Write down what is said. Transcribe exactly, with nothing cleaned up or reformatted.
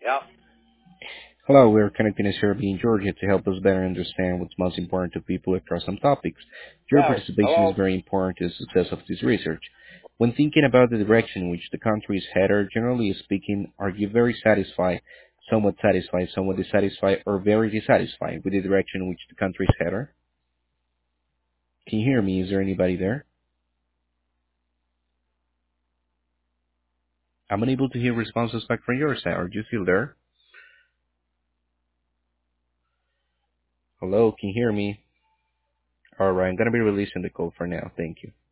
Yeah. Hello, we're connecting in Serbia in Georgia to help us better understand what's most important to people across some topics. Your Yes. participation is Hello. very important to the success of this research. When thinking about the direction in which the country is headed, generally speaking, are you very satisfied, somewhat satisfied, somewhat dissatisfied, or very dissatisfied with the direction in which the country is headed? Can you hear me? Is there anybody there? I'm unable to hear responses back from your side. Are you still there? Hello, can you hear me? Alright, I'm gonna be releasing the call for now. Thank you.